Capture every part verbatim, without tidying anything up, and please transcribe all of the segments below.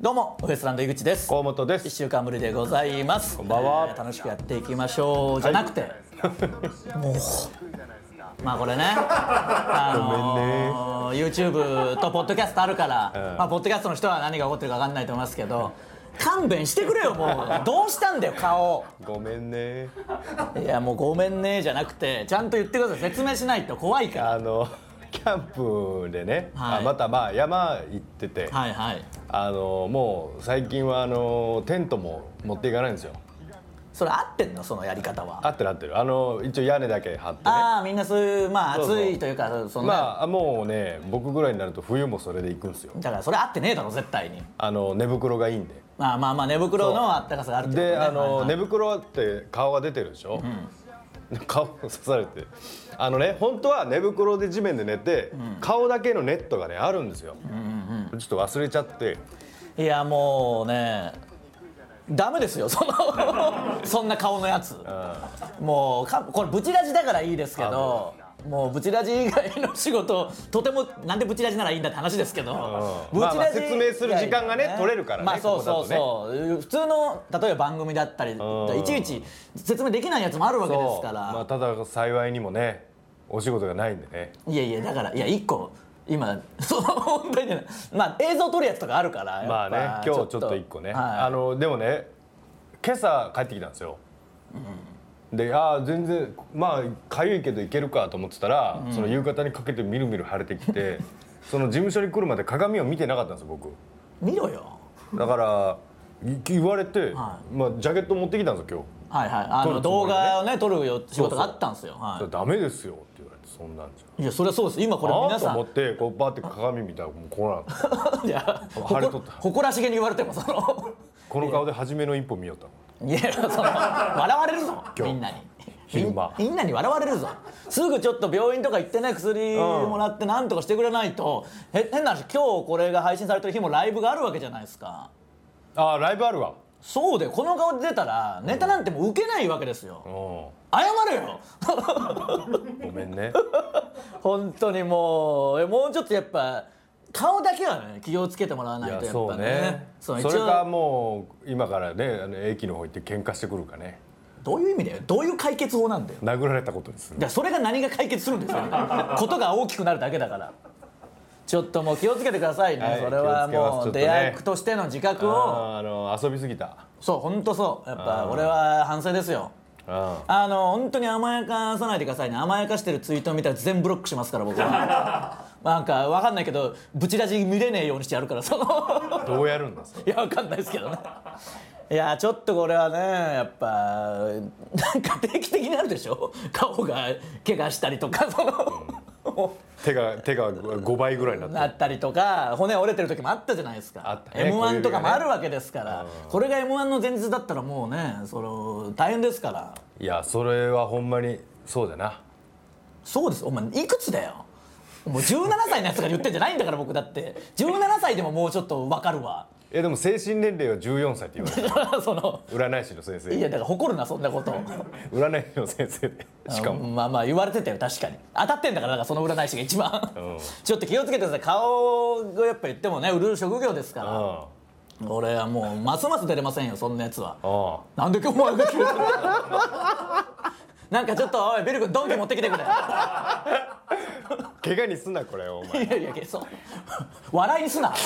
どうもウエストランド井口です。 河本です。 いっしゅうかんぶりでございます。 こんばんは、 えー楽しくやっていきましょうじゃなくて、はい、もうまあこれね、あのー、YouTube とポッドキャストあるから、うんまあ、ポッドキャストの人は何が起こってるか分かんないと思いますけど、勘弁してくれよ。もうどうしたんだよ顔。 ごめんね。 いやもうごめんねじゃなくて、ちゃんと言ってください。説明しないと怖いから。 あのキャンプでね、 はい、 あまたまあ山行ってて、 はいはい、 あのもう最近はあのテントも持っていかないんですよ。 それ合ってんのそのやり方は。 合ってる合ってる。あの一応屋根だけ張ってね。 ああみんなそういうまあ暑いというかその、ね、 まあもうね僕ぐらいになると冬もそれで行くんですよ。 だからそれ合ってねえだろ絶対に。 あの寝袋がいいんで。 まあまあまあ寝袋のあったかさがあるってことね。 であの、 はいはい、 寝袋って顔が出てるでしょ、うん、顔刺されてあのね本当は寝袋で地面で寝て、うん、顔だけのネットがねあるんですよ、うんうんうん、ちょっと忘れちゃって。 いやもうねダメですよそのそんな顔のやつ、うん、もうかこれブチラジだからいいですけど、もうブチラジ以外の仕事とてもなんでブチラジならいいんだって話ですけど、 うん、ブチラジ、まあ、まあ説明する時間がね取れるからね。 まあそうそうそう、ね、普通の例えば番組だったり、うん、いちいち説明できないやつもあるわけですから。 まあ、ただ幸いにもねお仕事がないんでね。 いやいやだからいやいっこ今その本当にね、まあ映像撮るやつとかあるからまあね今日ちょっといっこね、はい、あのでもね今朝帰ってきたんですよ、うん、でああ全然まあかゆいけどいけるかと思ってたら、うん、その夕方にかけてみるみる腫れてきてその事務所に来るまで鏡を見てなかったんですよ僕。 見ろよ。 だから言われて、はい、まあジャケット持ってきたんですよ今日。はいはいあの動画をね撮るよ仕事があったんですよ。 はい、ダメですよって言われて。そんなんじゃいやそれはそうです。今これ皆さんあーと思ってこうバーって鏡見たらもうこうなんですよ。いや腫れとった誇らしげに言われてもそのこの顔で初めの一歩見よったの。いやその笑われるぞみんなに。 昼間みんなに笑われるぞ。すぐちょっと病院とか行ってね薬もらってなんとかしてくれないと、うん、へ変な話今日これが配信されてる日もライブがあるわけじゃないですか。 ああライブあるわ。 そうでこの顔で出たらネタなんてもう受けないわけですよ、うん、謝れよごめんね本当にもうもうちょっとやっぱ顔だけはね気をつけてもらわないとやっぱね。 そうね。それかもう今からねあの駅の方行って喧嘩してくるかね。 どういう意味だよ。どういう解決法なんだよ。 殴られたことでする。 それが何が解決するんですよことが大きくなるだけだから。ちょっともう気をつけてくださいね、はい、それはもう出役としての自覚を。 あの遊びすぎた。 そう本当そうやっぱ俺は反省ですよ。ああの本当に甘やかさないでくださいね。甘やかしてるツイートを見たら全ブロックしますから僕はなんか分かんないけどブチラジ見れねえようにしてやるからそのどうやるんですか。 いや分かんないですけどね。いやちょっとこれはねやっぱなんか定期的になるでしょ顔が怪我したりとかその、 うん、手が手がごばいぐらいになってなったりとか骨折れてる時もあったじゃないですか。 あったね、 エムワン とかもあるわけですから、これが エムワン の前日だったらもうねその大変ですから。 いやそれはほんまにそうだな。 そうです。お前いくつだよ。もうじゅうななさいのやつが言ってんじゃないんだから僕だってじゅうななさいでももうちょっと分かるわ。 えでも精神年齢はじゅうよんさいって言われるその占い師の先生。 いやだから誇るなそんなこと占い師の先生でしかもまあまあ言われてたよ確かに当たってんだからだからその占い師が一番、うん、ちょっと気をつけてください。顔がやっぱ言ってもね売る職業ですから、うん、俺はもうますます出れませんよそんなやつは。なんで今日お前が決めたのなんかちょっとおいビル君ドンキ持ってきてくれ怪我にすなこれお前。 いやいやそう笑いにすな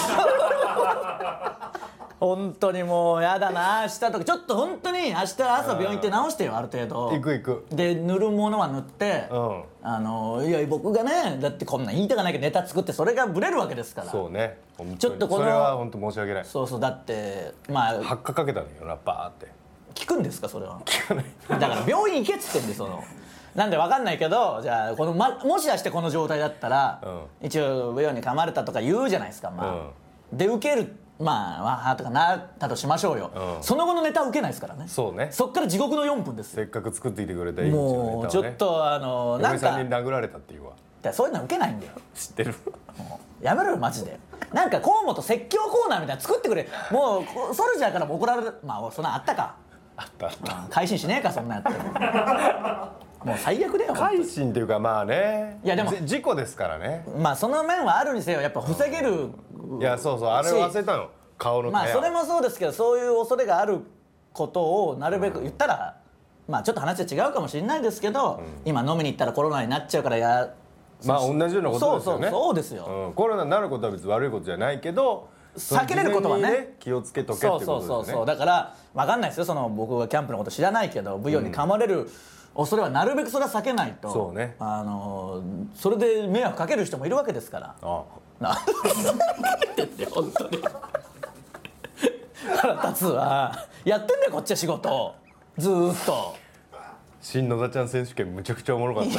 本当にもうやだな。明日とかちょっと本当に明日朝病院行って直してよある程度。 行く行く。 で塗るものは塗って、うん、あのいや僕がねだってこんなん言いたくないけどネタ作ってそれがブレるわけですから。 そうねちょっとこのそれは本当申し訳ない。 そうそうだってまあ発火かけたんだよなバーって。 聞くんですかそれは。 聞かないだから病院行けっつってんでそのなんで分かんないけどじゃあこの、ま、もしかしてこの状態だったら、うん、一応病院に噛まれたとか言うじゃないですか、まあうん、で受けるまあわあとかなったとしましょうよ、うん、その後のネタは受けないですからね。 そうね。 そっから地獄のよんぷんですよ。 せっかく作ってきてくれたいいもうちょっとあのなんか嫁さんに殴られたっていうわ。 だそういうのは受けないんだよ。 知ってるやめろよマジで。なんか河本説教コーナーみたいな作ってくれ。もうソルジャーからも怒られる。まあそんなあったかあったあった。 改心しねえかそんなやってもう最悪だよ。 改心っていうかまあねいやでも事故ですからね。 まあその面はあるにせよやっぱ防げる、 うん、いやそうそうあれ忘れたの。 顔のまあそれもそうですけど、そういう恐れがあることをなるべく言ったら、うん、まあちょっと話は違うかもしれないですけど、うん、今飲みに行ったらコロナになっちゃうからやまあ同じようなことですよね。 そうそうそうですよ、 うん、コロナになることは別に悪いことじゃないけど避けれることは ね, ね気をつけとけってことですよね。 そうそうそうそう、だから分かんないですよ、その僕はキャンプのこと知らないけどブヨに噛まれる恐れはなるべくそれは避けないと、 そうね、 あのそれで迷惑かける人もいるわけですから。ああって本当に腹立つわ。やってんだよこっちは仕事ずーっと。 新野田ちゃん選手権むちゃくちゃおもろかった。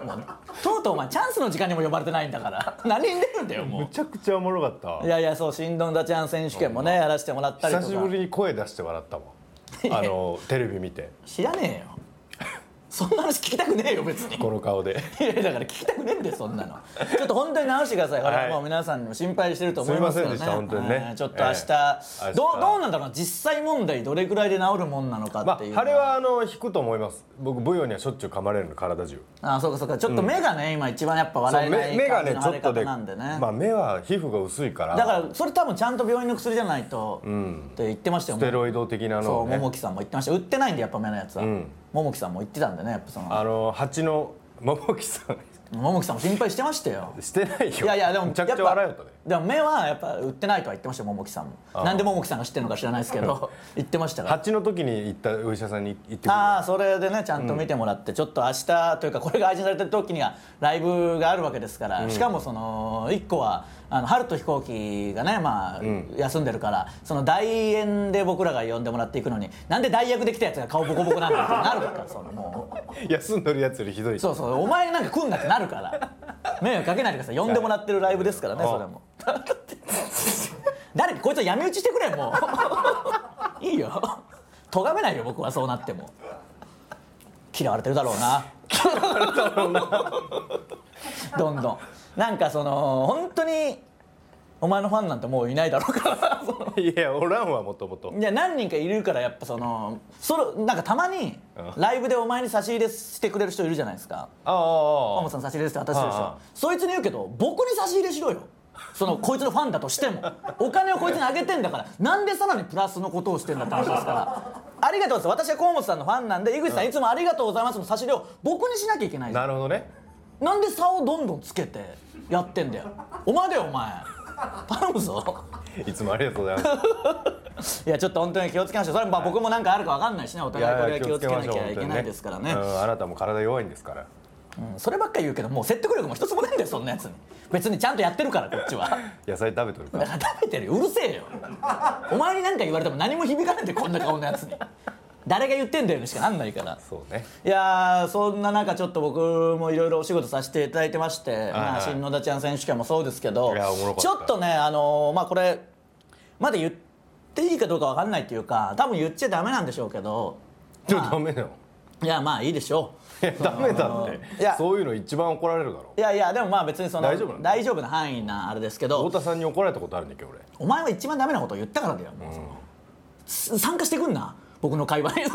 もうとうとうお前チャンスの時間にも呼ばれてないんだから何に出るんだよもう。 むちゃくちゃおもろかった。 いやいや、そう新野田ちゃん選手権もねやらせてもらったりとか。 久しぶりに声出して笑ったもんあのテレビ見て。 知らねえよそんな話聞きたくねえよ別にこの顔で。 いやだから聞きたくねえんだよそんなの。ちょっと本当に直してください。これはもう皆さんにも心配してると思いますけどね。 すいませんでした本当にね。 ちょっと明日、えー、どうどうなんだろうな、実際問題どれくらいで治るもんなのかっていう、 まあ、あれはあの引くと思います。僕ブヨにはしょっちゅう噛まれるの体中。 ああそうかそうか、ちょっと目がね、うん、今一番やっぱ笑えない感じの腫れ方なんでね。 まあ目は皮膚が薄いからだからそれ多分ちゃんと病院の薬じゃないと、うん、って言ってましたよ。 ステロイド的なのを、ね、 そう桃木さんも言ってました。売ってないんでやっぱ目のやつは、うん、桃木さんも言ってたんでね、やっぱそのあの蜂の桃木さん桃木さんも心配してましたよ。 してないよ。 いやいやでもめちゃくちゃ笑いよったね。 でも目はやっぱ売ってないとは言ってましたよ桃木さんも。なんで桃木さんが知ってるのか知らないですけど言ってましたから。 蜂の時に行ったお医者さんに行ってくる。 ああそれでねちゃんと見てもらって、うん、ちょっと明日というかこれが配信されてる時にはライブがあるわけですから、うん、しかもそのいっこはあの春と飛行機がねまあ、うん、休んでるから、その代演で僕らが呼んでもらっていくのになんで代役で来たやつが顔ボコボコなんだってなるからそのもう休んでるやつよりひどい。 そうそうお前なんか来んなってなるから迷惑かけないでください。呼んでもらってるライブですからねそれも誰かこいつは闇討ちしてくれもういいよ咎めないよ僕はそうなっても。嫌われてるだろうな嫌われるだろうなどんどんなんかその本当にお前のファンなんてもういないだろうからいやおらんわもともと。 いや何人かいるからやっぱそのそれなんかたまにライブでお前に差し入れしてくれる人いるじゃないですか。ああ河本さん差し入れですって渡してる人。そいつに言うけど僕に差し入れしろよ。そのこいつのファンだとしてもお金をこいつにあげてんだからなんでさらにプラスのことをしてんだって話ですから。ありがとうです。私は河本さんのファンなんで井口さんいつもありがとうございますの差し入れを僕にしなきゃいけない。 なるほどね。 なんで差をどんどんつけてやってんだよ。お前だよお前頼むぞいつもありがとうございますいやちょっと本当に気をつけましょう。それまあ僕もなんかあるか分かんないしね、お互いこれは気をつけなきゃいけないですからね。 うん、あなたも体弱いんですから、 うん、そればっかり言うけどもう説得力も一つもないんだよそんなやつに。別にちゃんとやってるからこっちは野菜食べとるから食べてるようるせえよお前に何か言われても何も響かないんでこんな顔のやつに誰が言ってんだよにしかなんないから。 そうね。 いやそんな中ちょっと僕もいろいろお仕事させていただいてまして、まあ、新野田ちゃん選手権もそうですけどちょっとねあのー、まあこれまだ言っていいかどうか分かんないっていうか多分言っちゃダメなんでしょうけど、 まあ、ダメなの。 いやまあいいでしょう。いやダメだって。いやそういうの一番怒られるだろ。 いやいやでもまあ別にその大丈夫なの？ 大丈夫な範囲なあれですけど。 太田さんに怒られたことあるんだけど俺。 お前は一番ダメなことを言ったからだよ。もうその、うん、参加してくんな僕の会話に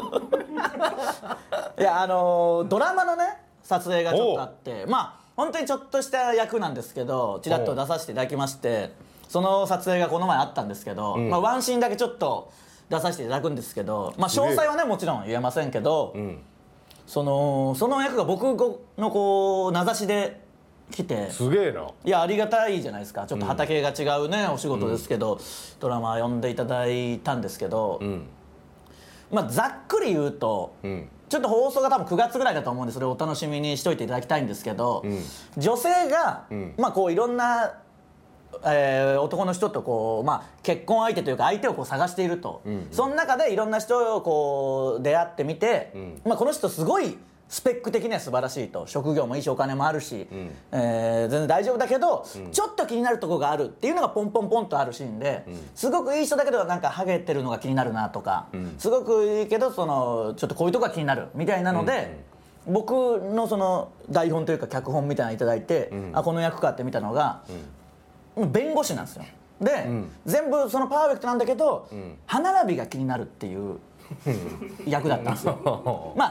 いやあのー、ドラマのね撮影がちょっとあってまあ本当にちょっとした役なんですけどちらっと出させていただきましてその撮影がこの前あったんですけど、うんまあ、ワンシーンだけちょっと出させていただくんですけど、まあ、詳細はねもちろん言えませんけど、うん、そのその役が僕のこう名指しで来てすげえな。 いやありがたいじゃないですか。ちょっと畑が違うね、うん、お仕事ですけど、うん、ドラマ呼んでいただいたんですけど、うんまあ、ざっくり言うと、うん、ちょっと放送が多分くがつぐらいだと思うんでそれをお楽しみにしといていただきたいんですけど、うん、女性が、うんまあ、こういろんな、えー、男の人とこう、まあ、結婚相手というか相手をこう探していると、うんうん、その中でいろんな人をこう出会ってみて、うんまあ、この人すごいスペック的には素晴らしいと職業もいいしお金もあるし、うんえー、全然大丈夫だけど、うん、ちょっと気になるところがあるっていうのがポンポンポンとあるシーンで、うん、すごくいい人だけどなんかハゲてるのが気になるなとか、うん、すごくいいけどそのちょっとこういうとこが気になるみたいなので、うんうん、僕のその台本というか脚本みたいなのいただいて、うん、あこの役かって見たのが、うん、弁護士なんですよ。で、うん、全部そのパーフェクトなんだけど、うん、歯並びが気になるっていう役だったんですよまあ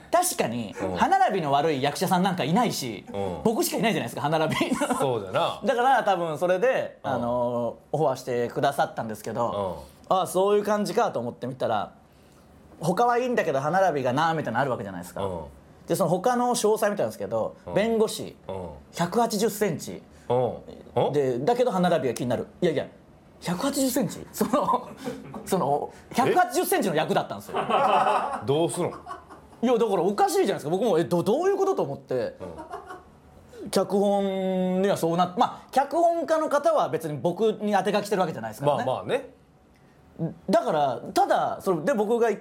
確かに歯並びの悪い役者さんなんかいないし、僕しかいないじゃないですか歯並びそうだな。 だから多分それであのオファーしてくださったんですけど、ああそういう感じかと思ってみたら、他はいいんだけど歯並びがなみたいなのあるわけじゃないですか。でその他の詳細みたいなんですけど、弁護士ひゃくはちじゅっセンチでだけど歯並びが気になる。いやいやひゃくはちじゅっセンチそのそのひゃくはちじゅっセンチの役だったんですよ。 どうするの？ いやだからおかしいじゃないですか。僕もえ ど, どういうことと思って、うん、脚本にはそうなって、まあ脚本家の方は別に僕に当て書きしてるわけじゃないですからね。 まあまあね。 だからただそれで僕が行って、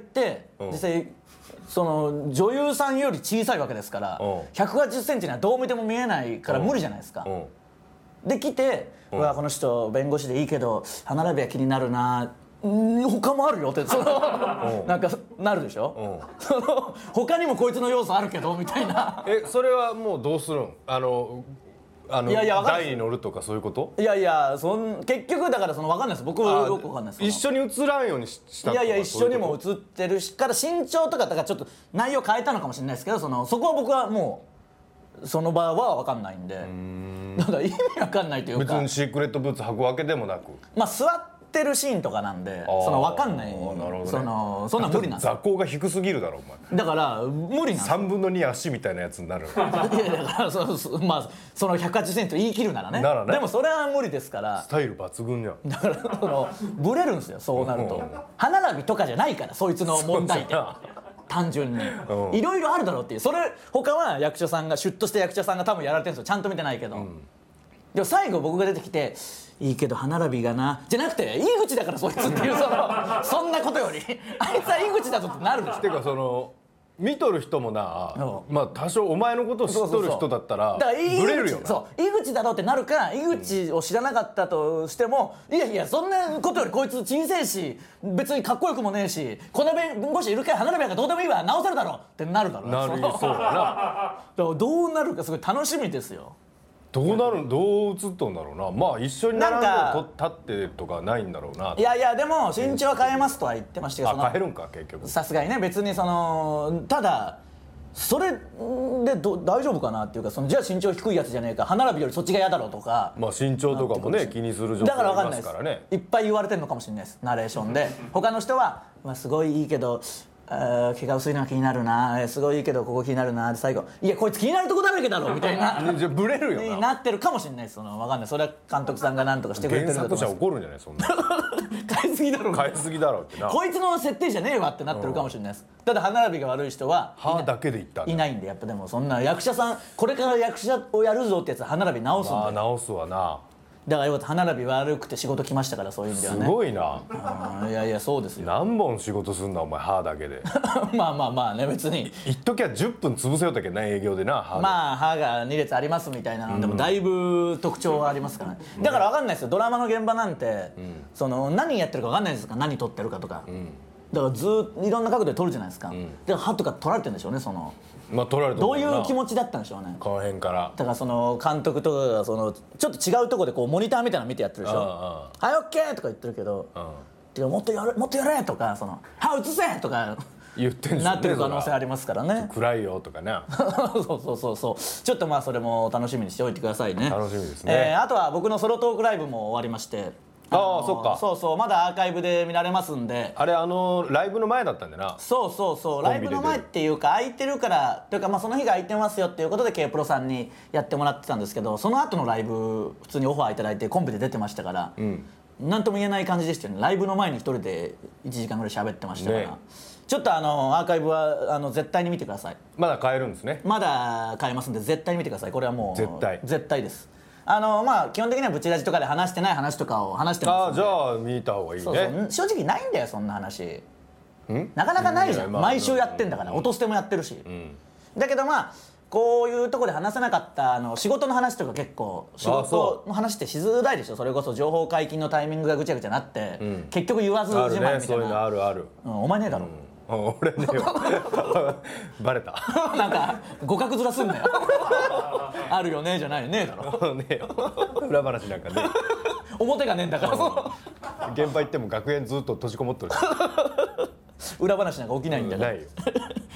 うん、実際その女優さんより小さいわけですから、うん、ひゃくはちじゅっセンチにはどう見ても見えないから無理じゃないですか。うんうん、で来て、うん、うわこの人弁護士でいいけど歯並びは気になるな。他もあるよってそのなんかなるでしょ。その他にもこいつの要素あるけどみたいな。 えそれはもうどうするん？あのあのいやいや台に乗るとかそういうこと？ いやいやそん結局だからその分かんないです。僕はよく分かんないです。 一緒に映らんようにしたとか。 いやいや一緒にも映ってるしから身長とかだからちょっと内容変えたのかもしれないですけど、そのそこは僕はもうその場は分かんないんで、だから意味分かんないというか。 別にシークレットブーツ履くわけでもなく。 まあ座っててるシーンとかなんでその分かんない。なるほど、ね、そのそんな無理なんですよ。 座高が低すぎるだろお前。 だから無理なんさんぶんのに足みたいなやつになる。いやだからそそまあそのひゃくはちじゅっセンチと言い切るならね。ならね。でもそれは無理ですから。 スタイル抜群じゃん。 だからそのブレるんですよそうなると。歯並びとかじゃないからそいつの問題点。単純にいろいろあるだろうっていう。それ他は役者さんがシュッとした役者さんが多分やられてるんですよ。ちゃんと見てないけど、うん、でも最後僕が出てきていいけど歯並びがなじゃなくて井口だからそいつっていうそのそんなことよりあいつは井口だぞってなるでしょ。 てかその見とる人もな、まあ多少お前のことを知っとる人だったらブレるよな。 そう井口だろうってなるか、井口を知らなかったとしても、うん、いやいやそんなことよりこいつ小さいし別にかっこよくもねえしこの弁護士いるから歯並びなんかどうでもいいわ直せるだろってなるだろ。 なるそうだな。だからどうなるかすごい楽しみですよ。 どうなるどう映っとんだろうな。まあ一緒に並んで立ってとかないんだろうな。 いやいやでも身長は変えますとは言ってましたけど、 あ変えるんか結局。 さすがにね別にそのただそれでど大丈夫かなっていうか、そのじゃあ身長低いやつじゃねえか歯並びよりそっちが嫌だろうとか。 まあ身長とかもね気にする女性いますからね。だから分かんないです。 いっぱい言われてるのかもしれないですナレーションで。他の人は、まあ、すごいいいけどあ毛が薄いのが気になるな、すごいいいけどここ気になるなで最後いやこいつ気になるとこだらけだろみたいなじゃブレるよなになってるかもしれないです。その分かんない。それは監督さんが何とかしてくれてるんだと思います。 原作者怒るんじゃないそんな変えすぎだろ変えすぎだろってな。 こいつの設定じゃねえわってなってるかもしれないです。ただ歯並びが悪い人は歯だけでいったんだいないんで。やっぱでもそんな役者さんこれから役者をやるぞってやつは歯並び直すんで。 まあ直すわな。 だからよかった歯並び悪くて仕事来ましたから。そういう意味ではねすごいな。 いやいやそうですよ。 何本仕事すんだお前歯だけでまあまあまあね別に一時はじゅっぷん潰せよったけどね営業でな歯で。 まあ歯がに列ありますみたいなのでもだいぶ特徴がありますからね、うん、だから分かんないですよドラマの現場なんて、うん、その何やってるか分かんないですから何撮ってるかとか、うん、だからずっといろんな角度で撮るじゃないですか、うん、で歯とか撮られてるんでしょうね。そのまあ、撮られてどういう気持ちだったんでしょうねこの辺から。 だからその監督とかがそのちょっと違うところでこうモニターみたいなの見てやってるでしょ。はいオッケーとか言ってるけど、てかもっとやれもっとやれとかその歯移せとか言ってんじゃん、ね、 なってる可能性ありますからね。 暗いよとかねそうそうそうそう。ちょっとまあそれも楽しみにしておいてくださいね。 楽しみですね、 えー、あとは僕のソロトークライブも終わりまして。 ああそっか。 そうそうまだアーカイブで見られますんで。 あれあのライブの前だったんだな。 そうそうそうライブの前っていうか空いてるからというか、まあその日が空いてますよっていうことで K プロさんにやってもらってたんですけど、その後のライブ普通にオファーいただいてコンビで出てましたから、うん、なんとも言えない感じでしたよね。ライブの前に一人でいちじかんぐらい喋ってましたから、ね、ちょっとあのアーカイブはあの絶対に見てください。 まだ買えるんですね。 まだ買えますんで絶対に見てください。これはもう絶対絶対です。あのまあ基本的にはブチラジとかで話してない話とかを話してますんで。 ああじゃあ見た方がいいね。そうそう正直ないんだよそんな話。なかなかないじゃん、毎週やってんだから、音捨てもやってるし、うん、だけどまあこういうとこで話せなかったあの仕事の話とか結構仕事の話ってしづらいでしょ。それこそ情報解禁のタイミングがぐちゃぐちゃなって、うん、結局言わず自慢みたいな。あるねそういうのあるある、 うん、お前ねえだろ、 うん、俺ねバレたなんか互角面すんなよあるよねじゃないよねえだろねえよ裏話なんかね表がねえんだから現場行っても学園ずっと閉じこもってる裏話なんか起きないんだよ、 うん、ないよこ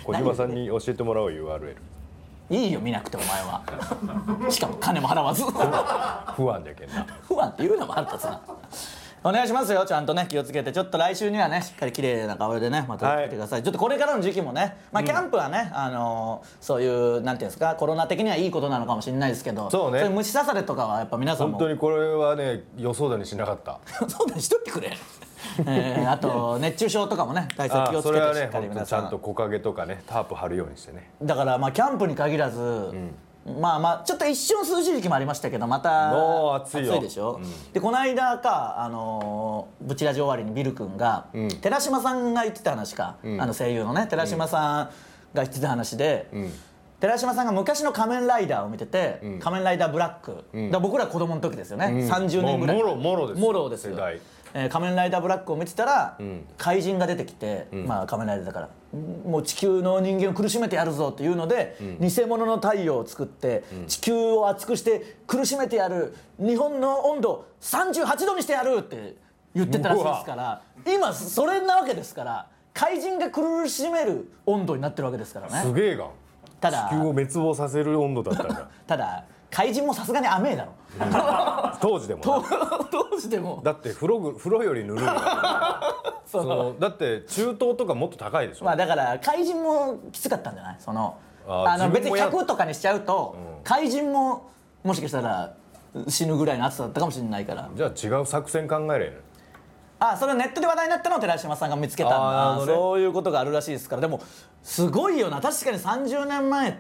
小島さんに教えてもらおう ユーアールエル。 いいよ見なくてお前はしかも金も払わず不安じゃけんな。 不安って言うのも腹立つな。お願いしますよ、ちゃんとね気をつけて、ちょっと来週にはねしっかり綺麗な顔でねまた来てください、はい、ちょっとこれからの時期もね、まあ、キャンプはね、うん、あのー、そういうなんていうんですか、コロナ的にはいいことなのかもしれないですけど、 そうね、 そういう虫刺されとかはやっぱ皆さんも本当にこれはね予想だにしなかったそうだにしとってくれえー、あと熱中症とかもね対策気をつけて、しっかり皆さん、 ちゃんと木陰とかねタープ張るようにしてね。 だからまあキャンプに限らず、うん、まあまあちょっと一瞬涼しい時期もありましたけど、またもう暑いよ、 暑いでしょ、うん、でこの間か、あのー、ブチラジ終わりにビル君が、うん、寺島さんが言ってた話か、うん、あの声優のね寺島さんが言ってた話で、うん、寺島さんが昔の仮面ライダーを見てて、うん、仮面ライダーブラック、うん、だ僕ら子供の時ですよね、うん、さんじゅうねんぐらいもろもろですもろですよ、えー、仮面ライダーブラックを見てたら、うん、怪人が出てきて、うん、まあ仮面ライダーだからもう地球の人間を苦しめてやるぞっていうので、うん、偽物の太陽を作って、うん、地球を熱くして苦しめてやる、日本の温度さんじゅうはちどにしてやるって言ってたらしいですから、今それなわけですから、怪人が苦しめる温度になってるわけですからね。 すげえがただ地球を滅亡させる温度だったんだただ怪人もさすがに甘えだろ、うん、 当時でも当時でもだって風呂、風呂よりぬるいそのだって中東とかもっと高いでしょ。 まあだから怪人もきつかったんじゃない、そのあの別にひゃくとかにしちゃうと、うん、怪人ももしかしたら死ぬぐらいの暑さだったかもしれないから、 じゃあ違う作戦考えれる。 あ、それネットで話題になったのを寺島さんが見つけたんだ、ね、そういうことがあるらしいですから。でもすごいよな、確かにさんじゅうねんまえって、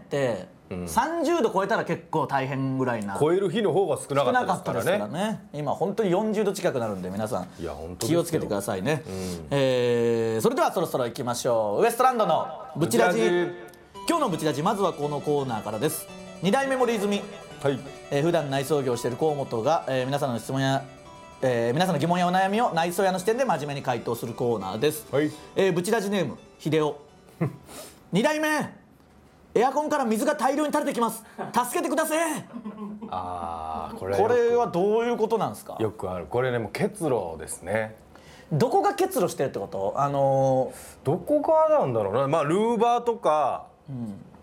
うん、さんじゅうど超えたら結構大変ぐらいな、 超える日の方が少なかったですからね。 からね、今本当によんじゅうど近くなるんで皆さん気をつけてくださいね、うん、えー、それではそろそろ行きましょう。ウエストランドのブチラジ。今日のブチラジ、まずはこのコーナーからです。に代目森泉、はい、えー、普段内装業をしている河本が、えー、皆さんの質問やえー、皆さんの疑問やお悩みを内装屋の視点で真面目に回答するコーナーです、はい、えー、ブチラジネーム秀夫に代目、エアコンから水が大量に垂れてきます、助けてください。あー、これこれはどういうことなんですか。 よくある、これね、もう結露ですね。 どこが結露してるってこと？あのー、どこがなんだろうな、まあルーバーとか、うん、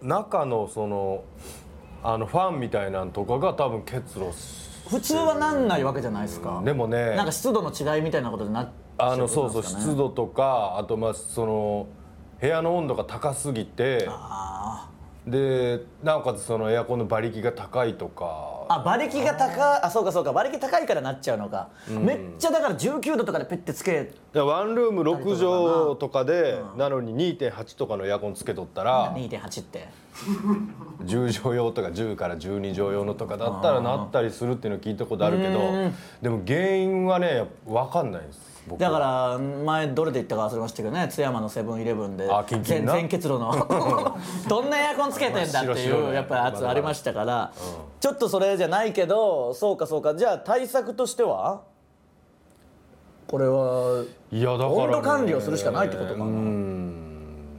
中のそのあのファンみたいなのとかが多分結露して、 普通はなんないわけじゃないですか。 でもね、 なんか湿度の違いみたいなことになっちゃう、 あのそうそう、湿度とか、あとまあその部屋の温度が高すぎて、あでなおかつそのエアコンの馬力が高いとか。 あ、馬力が高い、あ、そうかそうか、馬力高いからなっちゃうのか、うん、めっちゃだからじゅうきゅうどとかでペッてつけ、 ワンルームろくじょうとかで、うん、なのに にてんはち とかのエアコンつけとったらにてんはち ってじゅうじょう用とかじゅうからじゅうにじょう用のとかだったらなったりするっていうの聞いたことあるけど、でも原因はね分かんないです。 だから前どれで言ったか忘れましたけどね、津山のセブンイレブンで全然結露のどんなエアコンつけてんだっていうやっぱり圧ありましたから、ちょっとそれじゃないけど、そうかそうか、じゃあ対策としてはこれはいやだから、ね、温度管理をするしかないってことかな。うん、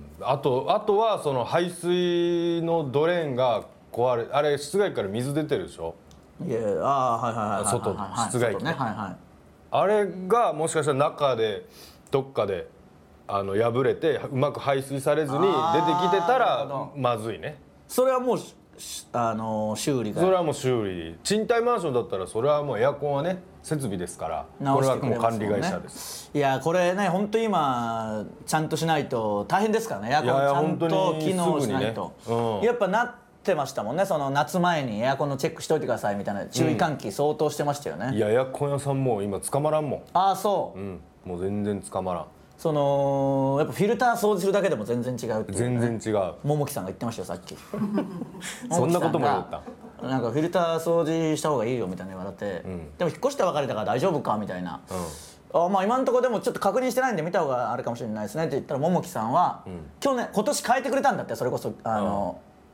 あとあとはその排水のドレーンが壊れ、あれ室外から水出てるでしょ。 いや、ああ、はいはいはいはい、 外、室外機ね、はいはい、あれがもしかしたら中でどっかであの破れてうまく排水されずに出てきてたらまずいね。 それはもうあの修理が、 それはもう修理、賃貸マンションだったらそれはもうエアコンはね設備ですから、これはもう管理会社です。 いやこれね本当今ちゃんとしないと大変ですからね。エアコンちゃんと機能しないと、ね、うん、やっぱなってましたもんね。その夏前にエアコンのチェックしといてくださいみたいな注意喚起相当してましたよね、うん、 いやエアコン屋さんも今捕まらんもん。 ああそう、 うん、もう全然捕まらん。 そのやっぱフィルター掃除するだけでも全然違うっていう、 ね、全然違う。 桃木さんが言ってましたよさっきそんなことも言った。 なんかフィルター掃除した方がいいよみたいな言われて、うん、でも引っ越したばかりだから大丈夫かみたいな、うん、あまあ今のところでもちょっと確認してないんで見た方があるかもしれないですねって言ったら桃木さんは、うん、去年今年変えてくれたんだって。それこそあの、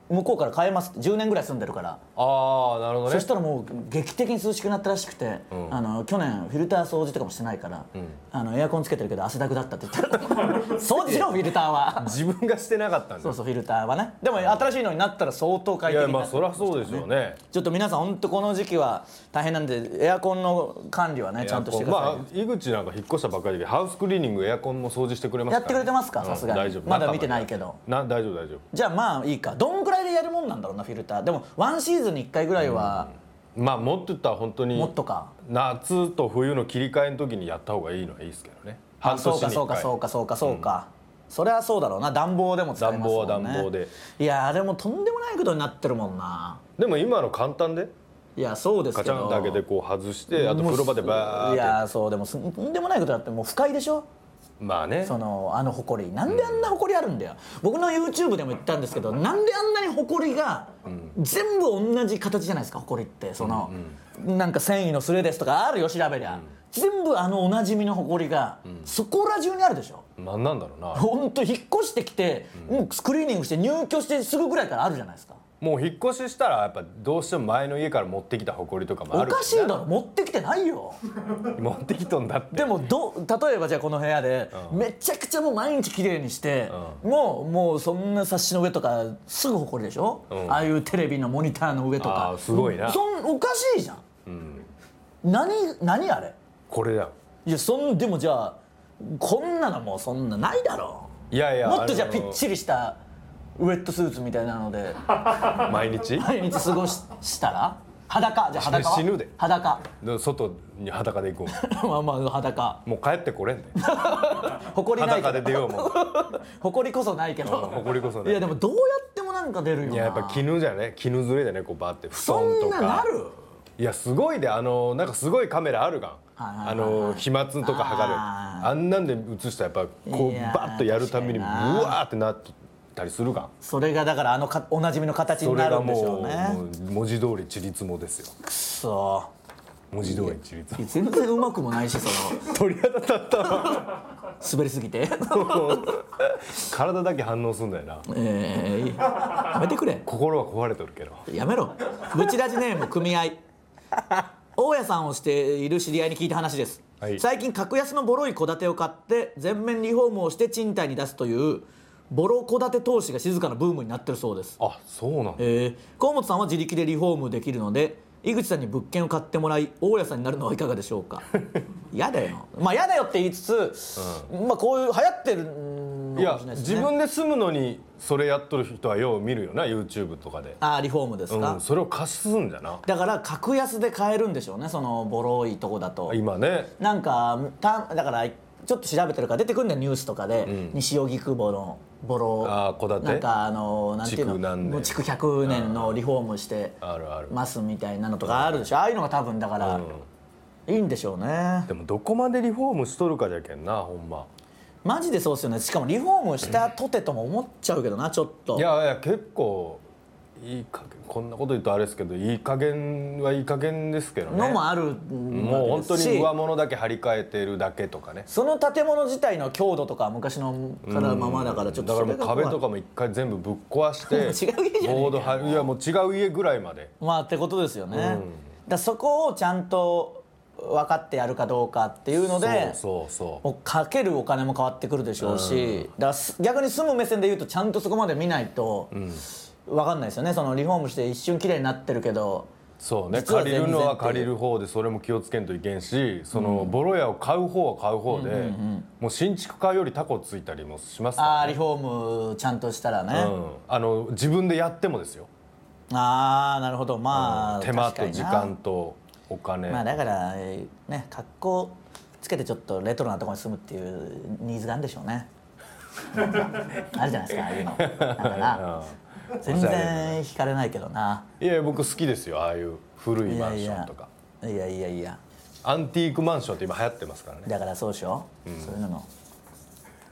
向こうから変えますってじゅうねんぐらい住んでるから。 ああなるほどね。 そしたらもう劇的に涼しくなったらしくて、うん、あの去年フィルター掃除とかもしてないから、うん、あのエアコンつけてるけど汗だくだったって言ったら掃除しろフィルターは。 自分がしてなかったんだ。 そうそうフィルターはね。でも新しいのになったら相当快適になってる。 いやまあそりゃそうでしょうね。 ちょっと皆さん本当この時期は大変なんでエアコンの管理はねちゃんとしてください。 まあ井口なんか引っ越したばっかりでハウスクリーニングエアコンも掃除してくれますから、ね、 やってくれてますかさすがに。大丈夫。まだ見てないけど。 な大丈夫大丈夫。 じゃあまあいいか。どんぐらいでやるもんなんだろうなフィルター。でもワンシーズンにいっかいぐらいは、 うん、まあもっと言ったら本当にもっとか夏と冬の切り替えの時にやった方がいいのはいいですけどね。 半年にいっかい。そうかそうかそうかそうかそうか、うん、それはそうだろうな。暖房でも使えますもんね。 暖房は暖房で。 いやあれもとんでもないことになってるもんな。 でも今の簡単で。 いやそうですけどカチャンだけでこう外してあと風呂場でバーって。 いやそうでもとんでもないことだってもう不快でしょ。 まあね、 そのあの埃なんであんな埃あるんだよ、うん、僕の YouTube でも言ったんですけどなんであんなに埃が全部同じ形じゃないですか。埃ってその、うんうん、なんか繊維のスレですとかあるよ調べりゃ、うん、全部あのおなじみの埃が、うん、そこら中にあるでしょ。 なんなんだろうな。 ほんと引っ越してきて、うん、もうスクリーニングして入居してすぐぐらいからあるじゃないですか。 もう引っ越ししたらやっぱどうしても前の家から持ってきた埃とかもある。 おかしいだろ持ってきてないよ持ってきとんだって。 でもど例えばじゃあこの部屋で、うん、めちゃくちゃもう毎日きれいにして、うん、もうもうそんな冊子の上とかすぐ埃でしょ、うん、ああいうテレビのモニターの上とか。 あすごいな。 そんおかしいじゃん、うん、何何あれこれだ。 いやそんでもじゃあこんなのもうそんなないだろう。 いやいやもっとじゃあぴっちりしたウェットスーツみたいなので毎日毎日過ごししたら裸じゃあ裸は死ぬで。 裸外に裸で行こうまあまあ裸もう帰ってこれんで誇りないけど裸で出ようもう誇りこそないけど、 うん、誇りこそない。 いやでもどうやってもなんか出るよな。 いややっぱ絹じゃね絹ずれでねこうバーって布団とか。 そんななる。 いやすごいであのなんかすごいカメラあるがん。あの飛沫とか測る あ, あんなんで映したらやっぱこうバッとやるためにブワーってなってたりするが。 それがだからあのかおなじみの形になるんでしょうね。それがもう文字通りちりつもですよ。 くそ文字通りちりつも。 全然うまくもないしその鳥肌立ったわ滑りすぎて体だけ反応すんだよな。 えー、やめてくれ。 心は壊れとるけどやめろ。ブチラジネーム組合大家さんをしている知り合いに聞いた話です、はい、最近格安のボロい戸建てを買って全面リフォームをして賃貸に出すというボロ戸建て投資が静かなブームになってるそうです。 あ、そうなんだ、 えー、河本さんは自力でリフォームできるので井口さんに物件を買ってもらい大家さんになるのはいかがでしょうか嫌だよ。まあ嫌だよって言いつつ、うん、まあこういう流行ってるのかもしれないですね。 自分で住むのにそれやっとる人はよう見るよな YouTube とかで。 ああリフォームですか、 うん、それを貸すんだな。 だから格安で買えるんでしょうねそのボロいとこだと。 今ねなんかただからちょっと調べてるから出てくるんだよニュースとかで、うん、西荻窪のボロあ戸建てなんかあのなんていうの築ひゃくねんのリフォームしてますみたいなのとかあるでしょ。ああいうのが多分だから、うん、いいんでしょうね。 でもどこまでリフォームしとるかじゃけんなほんま。 マジでそうっすよね。しかもリフォームしたとてとも思っちゃうけどなちょっと。 いやいや結構いい加減こんなこと言うとあれですけどいい加減はいい加減ですけどね。 のもあるもう本当に上物だけ張り替えてるだけとかね。 その建物自体の強度とか昔のからままだからちょっとだからもう壁とかも一回全部ぶっ壊して違う家じゃねえか。 ボード張るいやもう違う家ぐらいまでまあってことですよね、うん、だそこをちゃんと分かってやるかどうかっていうのでそうそうそうかけるお金も変わってくるでしょうし、うん、だから逆に住む目線で言うとちゃんとそこまで見ないと、うん分かんないですよね。そのリフォームして一瞬綺麗になってるけどそうね借りるのは借りる方でそれも気をつけんといけんしその、うん、ボロ屋を買う方は買う方で、うんうんうん、もう新築買うよりタコついたりもしますからね。 ああリフォームちゃんとしたらね、うん、 あの自分でやってもですよ。 ああなるほどまあ、 うん、手間と時間とお金まあだからね格好つけてちょっとレトロなところに住むっていうニーズがあるんでしょうねあるじゃないですかああいうのだから全然惹かれないけどな。 いや僕好きですよああいう古いマンションとか。 いやいやいやアンティークマンションって今流行ってますからね。 だからそうでしょ、うん、そういうの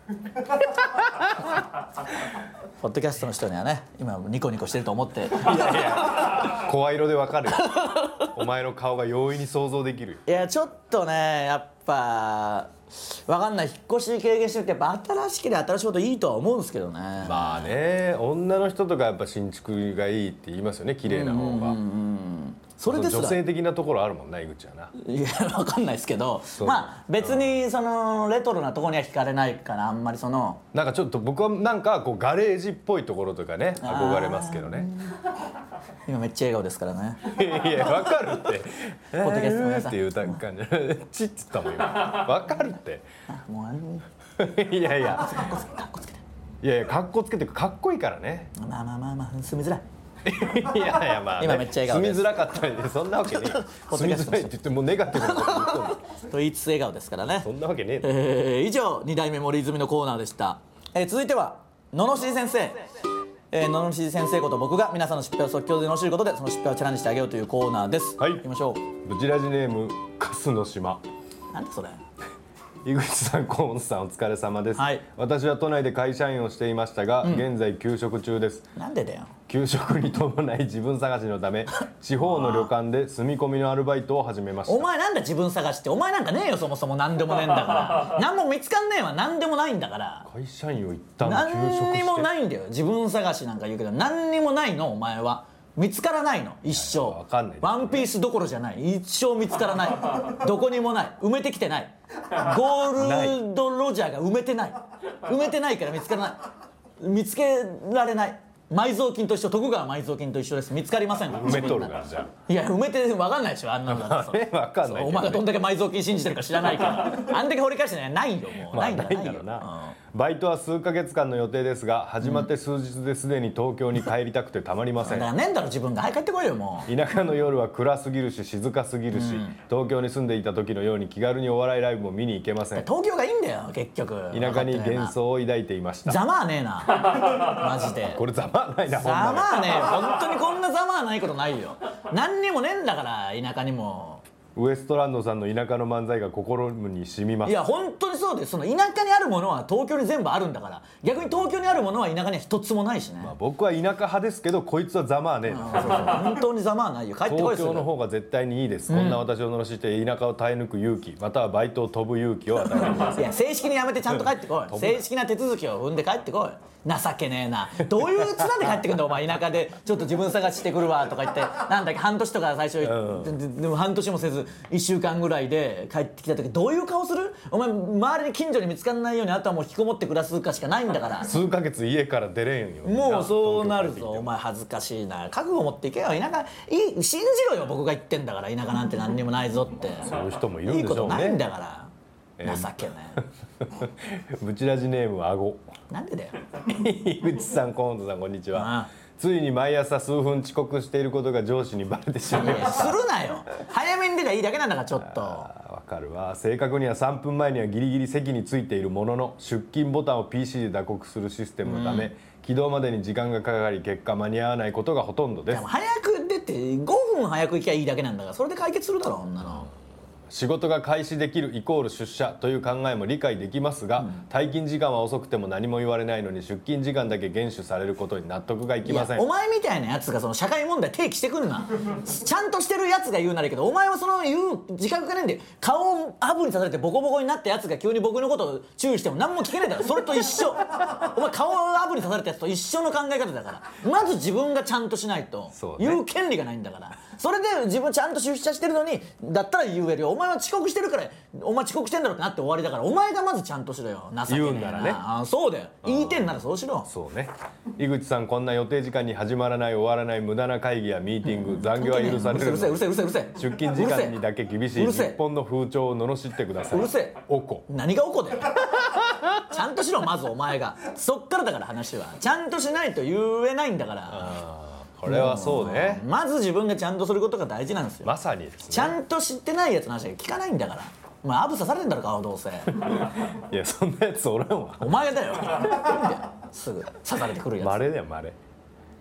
ポッドキャストの人にはね今ニコニコしてると思って。いやいや声色でわかるよお前の顔が容易に想像できるよ。 いやちょっとねやっぱわかんない、引っ越し経験してるってやっぱ新しければ新しいこといいとは思うんですけどね。 まあね、女の人とかやっぱ新築がいいって言いますよね、綺麗な方が。それですら女性的なところあるもんな、井口はな。 いやわかんないですけど、まあ別にそのレトロなところには惹かれないから、あんまりそのなんかちょっと僕はなんかこうガレージっぽいところとかね憧れますけどね。 今めっちゃ笑顔ですからね。 いやわかるって。 ポッドキャストの皆さんっていう感じ。チッつったもん今。わかるって。 もうあのいやいや。 かっこつけかっこつけて。 いやいやかっこつけてかっこいいからね。 まあまあまあまあ住みづらい。 いやいやまあ、ね、 今めっちゃ笑顔です。 住みづらかったりでそんなわけねえ。住みづらいって言ってもうネガティブなこと言っとんの。 と言いつつ笑顔ですからね。 そんなわけねえ。 えー、以上に代目森泉のコーナーでした。えー、続いては罵り先生。えー、罵り先生こと僕が皆さんの失敗を即興で罵ることでその失敗をチャレンジしてあげようというコーナーです。 はい。 行きましょう。ブチラジネームカスの島。 なんでそれ。 井口さん、河本さんお疲れ様です、 はい、 私は都内で会社員をしていましたが、うん、現在休職中です。 なんでだよ。 休職に伴い自分探しのため地方の旅館で住み込みのアルバイトを始めました。 お前なんだ自分探しって、お前なんかねえよ、そもそも何でもねえんだから何も見つかんねえわ、何でもないんだから。 会社員を一旦休職して何にもないんだよ、自分探しなんか言うけど何にもないの、お前は見つからないの一生。 わかんない、 ワンピースどころじゃない、一生見つからないどこにもない、埋めてきてない、ゴールドロジャーが埋めてない埋めてないから見つからない、見つけられない。埋蔵金と一緒、徳川埋蔵金と一緒です。見つかりません。 埋めとるからじゃあ。 いや埋めて分かんないでしょ、あんなのだって。 分かんない、ね、 お前がどんだけ埋蔵金信じてるか知らないからあんだけ掘り返してないよ、もう、 まあ、 ないんだろうな。バイトは数ヶ月間の予定ですが始まって数日ですでに東京に帰りたくてたまりません。 だからねえんだろ自分が。はい帰ってこいよもう。 田舎の夜は暗すぎるし静かすぎるし、うん、東京に住んでいた時のように気軽にお笑いライブも見に行けません。 東京がいいんだよ結局。 田舎に幻想を抱いていました。 ざまあねえなマジで。 これざまあないな。 ざまあねえよ本当に。こんなざまあないことないよ。何にもねえんだから田舎にも。 ウエストランドさんの田舎の漫才が心に染みます。 いや本当にそうです。その田舎にあるものは東京に全部あるんだから。逆に東京にあるものは田舎には一つもないしね。 まあ、僕は田舎派ですけどこいつはざまあねえな。 本当にざまあないよ。帰ってこい。 東京の方が絶対にいいです、うん、こんな私を罵して田舎を耐え抜く勇気またはバイトを飛ぶ勇気を与えてください。 いや正式にやめてちゃんと帰ってこい正式な手続きを踏んで帰ってこい。情けねえな。どういうつなで帰ってくるんだお前。田舎でちょっと自分探ししてくるわとか言ってなんだっけ半年とか最初、うん、でも半年もせずいっしゅうかんぐらいで帰ってきた時どういう顔する。お前周りに近所に見つからないようにあとはもう引きこもって暮らすかしかないんだから。 数ヶ月家から出れんよ。 もうそうなるぞお前。恥ずかしいな。覚悟持っていけよ田舎。いい信じろよ僕が言ってんだから田舎なんて何にもないぞって。 そういう人もいるんでしょうね。 いいことないんだから情けない。 ブチラジネームは顎。 なんでだよ。 井口さん河本さんこんにちは。ああついに毎朝数分遅刻していることが上司にバレてしまいました。 するなよ早めに出りゃいいだけなんだからちょっと。 わかるわ。正確にはさんぷんまえにはギリギリ席についているものの出勤ボタンを ピーシー で打刻するシステムのため、うん、起動までに時間がかかり結果間に合わないことがほとんどです。 でも早く出てごふん早く行きゃいいだけなんだからそれで解決するだろ女の。 仕事が開始できるイコール出社という考えも理解できますが、うん、退勤時間は遅くても何も言われないのに出勤時間だけ厳守されることに納得がいきません。 お前みたいなやつがその社会問題提起してくんなちゃんとしてるやつが言うならいいけどお前はその言う自覚がないんで顔をハブに刺されてボコボコになったやつが急に僕のことを注意しても何も聞けないだろ。それと一緒お前顔をハブに刺されたやつと一緒の考え方だからまず自分がちゃんとしないと言う権利がないんだから。それで自分ちゃんと出社してるのにだったら言えるよ。お前は遅刻してるからお前遅刻してんだろってなって終わりだからお前がまずちゃんとしろよ。情けねえな。言うんならね。あそうだよ言いてんならそうしろ。 そうね。井口さんこんな予定時間に始まらない終わらない無駄な会議やミーティング残業は許されるので出勤時間にだけ厳しい日本の風潮を罵ってください。 うるせえおこ。 何がおこだよちゃんとしろまずお前が。そっからだから話はちゃんとしないと言えないんだから。 これはそうね。 まず自分がちゃんとすることが大事なんですよ。 まさにですね。 ちゃんと知ってないやつの話は聞かないんだから。お前アブ刺されてんだろ顔どうせいやそんなやつおらんわ。 お前だよすぐ刺されてくるやつ。 まれだよまれ。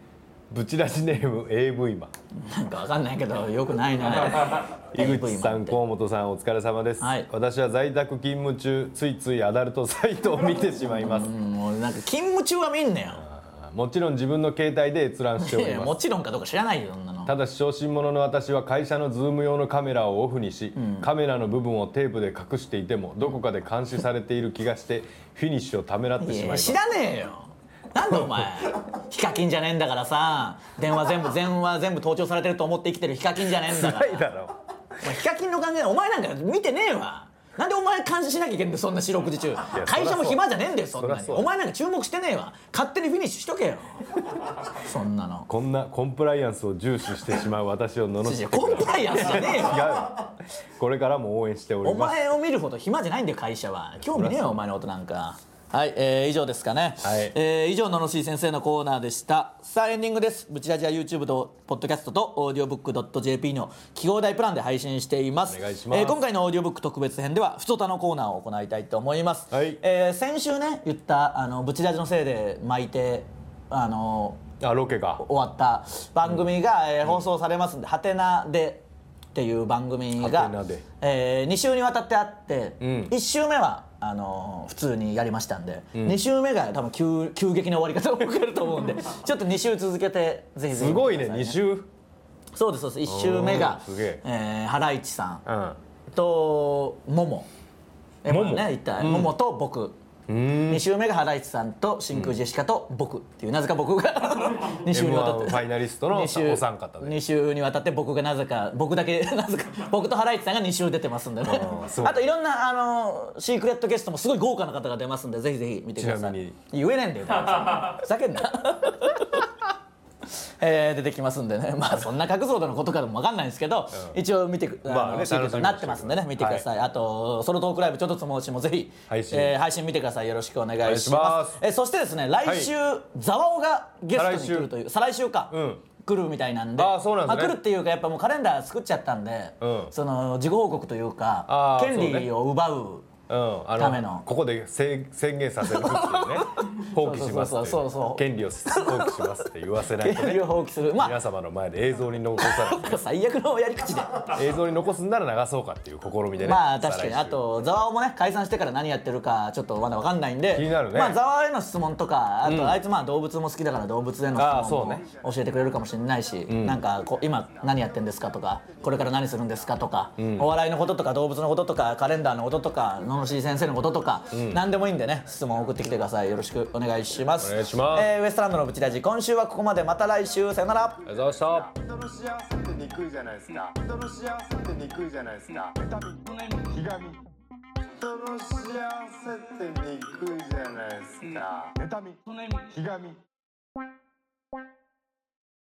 ブチラジネーム エーブイ マン。 なんかわかんないけどよくないな。 井口さん、河本さん、お疲れ様です、はい、私は在宅勤務中ついついアダルトサイトを見てしまいます。 もうなんか勤務中は見んねよ。 もちろん自分の携帯で閲覧しております。いやもちろんかどうか知らないよそんなの。 ただし小心者の私は会社のズーム用のカメラをオフにし、うん、カメラの部分をテープで隠していてもどこかで監視されている気がしてフィニッシュをためらってしまいます。 いや知らねえよ。なんでお前ヒカキンじゃねえんだからさ、電話全部電話全部盗聴されてると思って生きてるヒカキンじゃねえんだから。 辛いだろ。 お前ヒカキンの考えお前なんか見てねえわ。なんでお前監視しなきゃいけんだよそんな四六時中。会社も暇じゃねえんだよそんなに。お前なんか注目してねえわ。勝手にフィニッシュしとけよそんなの。 こんなコンプライアンスを重視してしまう私を罵ってください。 コンプライアンスじゃねえよ。 違う。これからも応援しております。 お前を見るほど暇じゃないんだよ会社は。興味ねえよお前のことなんか。はい、えー、以上ですかね、はい、えー、以上ののしい先生のコーナーでした。さあエンディングです。ブチラジは YouTube とポッドキャストとオーディオブックドットジェーピー の記号大プランで配信しています。 お願いします。 えー、今回のオーディオブック特別編ではふつおたのコーナーを行いたいと思います。はい、えー、先週ね言ったあのブチラジのせいで巻いてあのあロケが終わった番組が、うん、えー、放送されますんで、ハテナでっていう番組が、えー、に週にわたってあって、うん、いっ週目はあのー、普通にやりましたんで、うん、に週目が多分 急, 急激な終わり方を迎えると思うんでちょっとに週続けてぜひぜひ、ね、 すごいねに週。 そうですそうです。いっ週目が、えー、ハライチさん、うん、とモモモモね、一体、うん、モモと僕、に週目がハライチさんと真空ジェシカと僕っていうなぜか僕がに週にわたってファイナリストのお三方でに週にわたって僕がなぜか僕だけなぜか僕とハライチさんがに週出てますんでね。あといろんなあのシークレットゲストもすごい豪華な方が出ますんでぜひぜひ見てください。言えねえんだよふざけんなえー、出てきますんでね。まあそんな角度のことかでも分かんないんですけど、うん、一応見てく、まあね、シークレットになってますんでね見てください、はい、あとソロトークライブちょっとつもしもぜひ配信、えー、配信見てください。よろしくお願いします。えー、そしてですね来週、はい、ザワオがゲストに来るという再来週か、うん、来るみたいなんで、 あ、そうなんですね。 まあ、来るっていうかやっぱもうカレンダー作っちゃったんで、うん、その自己報告というか権利を奪ううん、あのためのここで宣言させるっていうね放棄しますって権利を放棄しますって言わせないとね、 権利を放棄する、まあ、 皆様の前で映像に残さない、ね、 最悪のやり口で映像に残すんなら流そうかっていう試みでね。 まあ確かにあとザワオもね解散してから何やってるかちょっとまだ分かんないんで気になるね。 まあザワオへの質問とかあと、うん、あいつまあ動物も好きだから動物への質問も教えてくれるかもしれないし、うん、なんかこ今何やってんですかとかこれから何するんですかとか、うん、お笑いのこととか動物のこととかカレンダーのこととかののしい先生のこととかとか、うん、何でもいいんでね質問を送ってきてください。よろしくお願いします。 お願いします。 えー、ウエストランドのブチラジ今週はここまで。また来週さよなら。 ありがとうございました。 人の幸せってにくいじゃないですか。人の幸せってにくいじゃないですか。妬み、ひがみ。人の幸せってにくいじゃないですか。妬み、ひがみ。